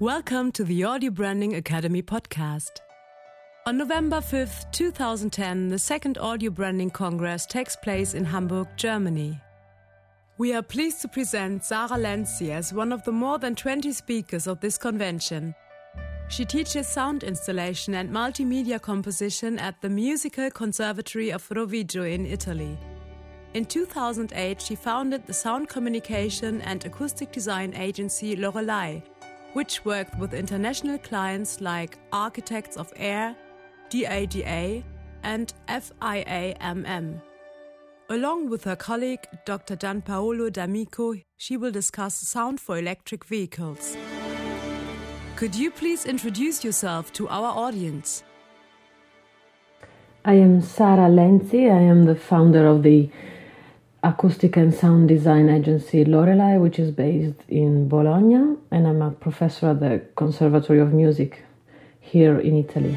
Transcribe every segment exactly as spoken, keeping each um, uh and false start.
Welcome to the Audio Branding Academy podcast. On November fifth, two thousand ten, the second Audio Branding Congress takes place in Hamburg, Germany. We are pleased to present Sarah Lenzi as one of the more than twenty speakers of this convention. She teaches sound installation and multimedia composition at the Musical Conservatory of Rovigo in Italy. In two thousand eight, she founded the sound communication and acoustic design agency Lorelei, which worked with international clients like Architects of Air, D A D A, and F I A M M. Along with her colleague, Doctor Gianpaolo D'Amico, she will discuss sound for electric vehicles. Could you please introduce yourself to our audience? I am Sarah Lenzi. I am the founder of the acoustic and sound design agency Lorelei, which is based in Bologna, and I'm a professor at the Conservatory of Music here in Italy.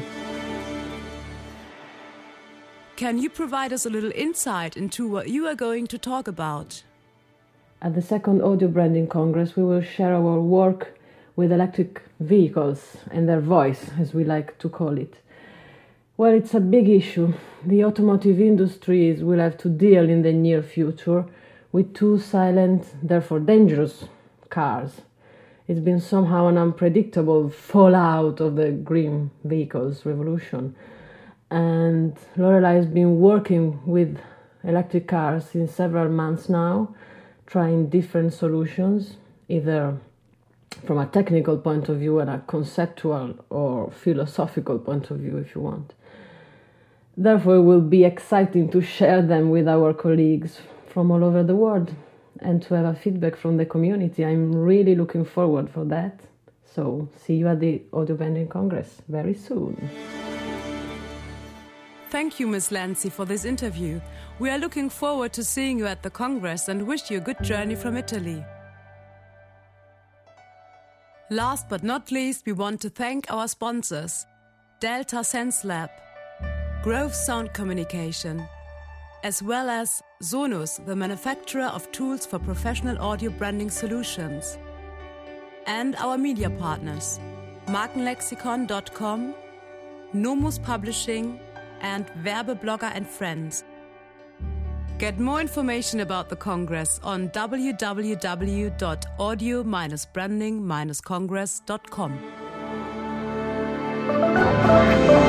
Can you provide us a little insight into what you are going to talk about? At the second Audio Branding Congress, we will share our work with electric vehicles and their voice, as we like to call it. Well, it's a big issue. The automotive industries will have to deal in the near future with two silent, therefore dangerous cars. It's been somehow an unpredictable fallout of the green vehicles revolution. And Lorelei has been working with electric cars in several months now, trying different solutions, either from a technical point of view and a conceptual or philosophical point of view, if you want. Therefore, it will be exciting to share them with our colleagues from all over the world and to have a feedback from the community. I'm really looking forward for that. So, see you at the Audio Branding Congress very soon. Thank you, Miz Lenzi, for this interview. We are looking forward to seeing you at the Congress and wish you a good journey from Italy. Last but not least, we want to thank our sponsors, Delta Sense Lab, Grove Sound Communication, as well as Sonus, the manufacturer of tools for professional audio branding solutions, and our media partners, Markenlexikon dot com, Nomus Publishing, and Werbeblogger and Friends. Get more information about the Congress on w w w dot audio dash branding dash congress dot com.